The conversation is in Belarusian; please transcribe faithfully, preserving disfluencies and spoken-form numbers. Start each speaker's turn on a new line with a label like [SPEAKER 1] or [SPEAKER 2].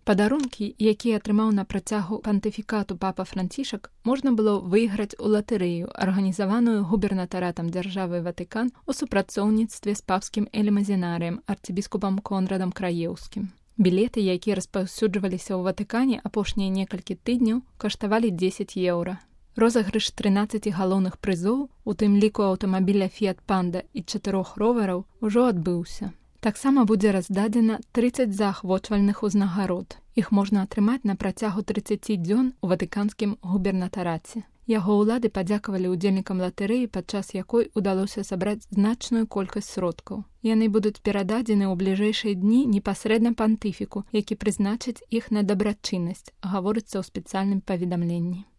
[SPEAKER 1] Падарункі, якія атрымаў на працягу пантыфікату папа Францішак, можна было выйграць у латарэю, арганізаваную губернатаратам дзяржавы Ватыкан у супрацоўніцтве з папскім элемазінарыем, арцыбіскупам Конрадам Краеўскім. Білеты, якія распаўсюджваліся ў Ватыкане апошнія некалькі тыдняў, каштавалі дзесяць еўра. Розыгрыш трынаццаці галоўных прызоў, у тым ліку аўтамабіля Fiat Panda і чатырох ровараў, ужо адбыўся. Таксама будзе раздадзена трыццаць заахвочвальных узнагарод. Іх можна атрымаць на працягу трыццаці дзён у ватыканскім губернатараце. Яго ўлады падзякавалі ўдзельнікам латарэі, падчас якой удалося сабраць значную колькасць сродкаў. Яны будуць перададзены ў бліжэйшыя дні непасрэдна пантыфіку, які прызначыць іх на дабрачыннасць, гаворыцца ў спецыяльным паведамленні.